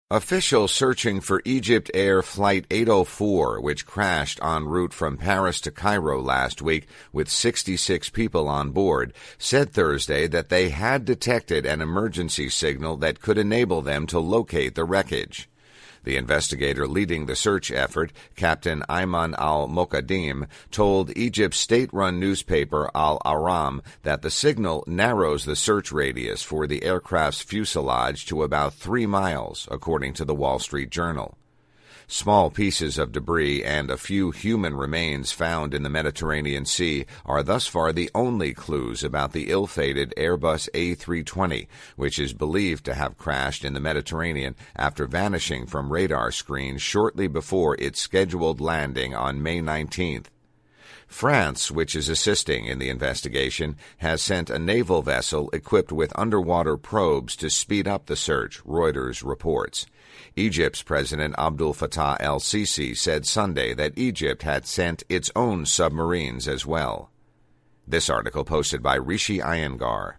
Officials searching for Egypt Air Flight 804, which crashed en route from Paris to Cairo last week with 66 people on board, said Thursday that they had detected an emergency signal that could enable them to locate the wreckage. The investigator leading the search effort, Captain Ayman al-Mokaddim, told Egypt's state-run newspaper Al-Ahram that the signal narrows the search radius for the aircraft's fuselage to about 3 miles, according to the Wall Street Journal. Small pieces of debris and a few human remains found in the Mediterranean Sea are thus far the only clues about the ill-fated Airbus A320, which is believed to have crashed in the Mediterranean after vanishing from radar screens shortly before its scheduled landing on May 19th. France, which is assisting in the investigation, has sent a naval vessel equipped with underwater probes to speed up the search, Reuters reports. Egypt's President Abdel Fattah el-Sisi said Sunday that Egypt had sent its own submarines as well. This article posted by Rishi Iyengar.